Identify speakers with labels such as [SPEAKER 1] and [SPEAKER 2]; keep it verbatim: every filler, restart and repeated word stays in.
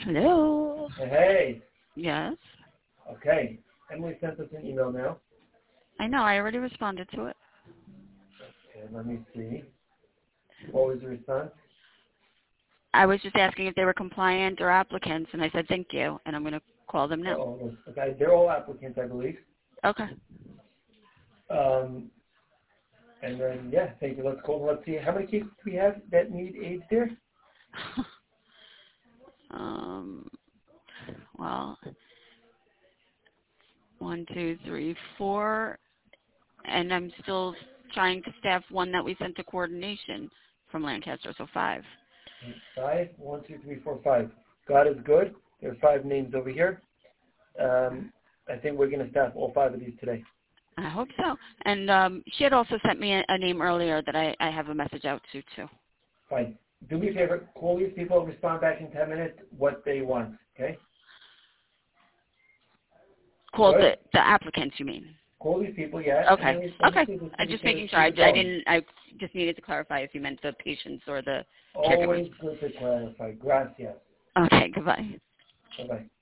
[SPEAKER 1] Hello.
[SPEAKER 2] Hey.
[SPEAKER 1] Yes.
[SPEAKER 2] Okay. Emily sent us an email now.
[SPEAKER 1] I know. I already responded to it.
[SPEAKER 2] Okay, let me see. What was the response?
[SPEAKER 1] I was just asking if they were compliant or applicants, and I said thank you, and I'm going to call them now.
[SPEAKER 2] Oh, okay. They're all applicants, I believe.
[SPEAKER 1] Okay.
[SPEAKER 2] Um, and then, yeah, thank you. Let's call them. Let's see. How many cases do we have that need aids there?
[SPEAKER 1] um, well, one, two, three, four, and I'm still trying to staff one that we sent to coordination from Lancaster, so five.
[SPEAKER 2] Five. One, two, three, four, five. God is good. There are five names over here. Um, I think we're going to staff all five of these today.
[SPEAKER 1] I hope so. And um, she had also sent me a, a name earlier that I, I have a message out to, too.
[SPEAKER 2] Fine. Do me a favor. Call these people. Respond back in ten minutes what they want. Okay?
[SPEAKER 1] Call
[SPEAKER 2] Good.
[SPEAKER 1] the, the applicants, you mean?
[SPEAKER 2] Call these people, yeah.
[SPEAKER 1] Okay. Okay. I'm just making sure. I, I didn't. I just needed to clarify if you meant the patients or the caregivers.
[SPEAKER 2] Always good to clarify. Gracias.
[SPEAKER 1] Okay. Goodbye.
[SPEAKER 2] Bye-bye.